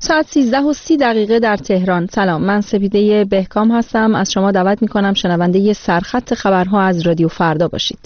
ساعت 13:30 در تهران. سلام، من سپیده بهکام هستم. از شما دعوت می‌کنم شنونده سرخط خبرها از رادیو فردا باشید.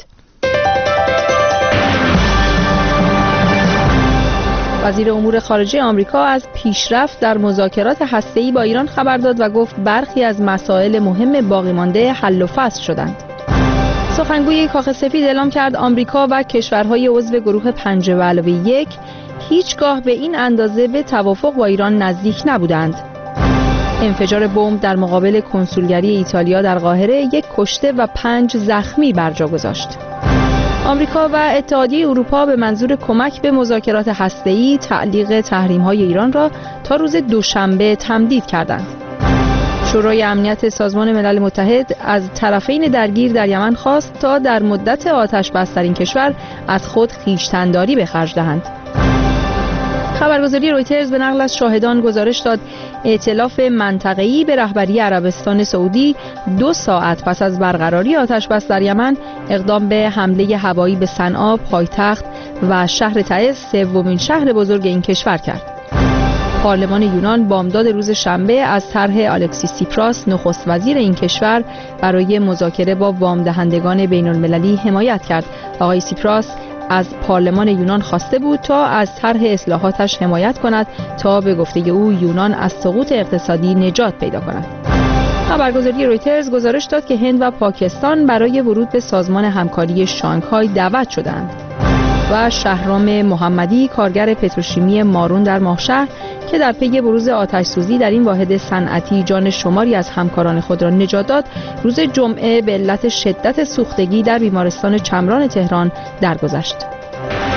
وزیر امور خارجه آمریکا از پیشرفت در مذاکرات هسته‌ای با ایران خبر داد و گفت برخی از مسائل مهم باقی مانده حل و فصل شدند. سخنگوی کاخ سفید اعلام کرد آمریکا و کشورهای عضو گروه 5+1 هیچگاه به این اندازه به توافق با ایران نزدیک نبودند. انفجار بمب در مقابل کنسولگری ایتالیا در قاهره 1 کشته و 5 زخمی بر جا گذاشت. آمریکا و اتحادیه اروپا به منظور کمک به مذاکرات هسته‌ای تعلیق تحریم‌های ایران را تا روز دوشنبه تمدید کردند. شورای امنیت سازمان ملل متحد از طرفین درگیر در یمن خواست تا در مدت آتش بس در این کشور از خود خویشتن‌داری به خرج دهند. خبرگزاری رویترز به نقل از شاهدان گزارش داد ائتلاف منطقه‌ای به رهبری عربستان سعودی 2 ساعت پس از برقراری آتش بس در یمن اقدام به حمله هوایی به صنعا، پایتخت و شهر تعز، سومین شهر بزرگ این کشور کرد. پارلمان یونان بامداد روز شنبه از طرح الکسیس سیپراس نخست وزیر این کشور برای مذاکره با وام دهندگان بین‌المللی حمایت کرد. آقای سیپراس از پارلمان یونان خواسته بود تا از طرح اصلاحاتش حمایت کند تا به گفته او یونان از سقوط اقتصادی نجات پیدا کند. خبرگزاری رویترز گزارش داد که هند و پاکستان برای ورود به سازمان همکاری شانگهای دعوت شدند و شهرام محمدی کارگر پتروشیمی مارون در ماهشهر که در پی بروز آتش‌سوزی در این واحد صنعتی جان شماری از همکاران خود را نجات داد، روز جمعه به علت شدت سوختگی در بیمارستان چمران تهران درگذشت.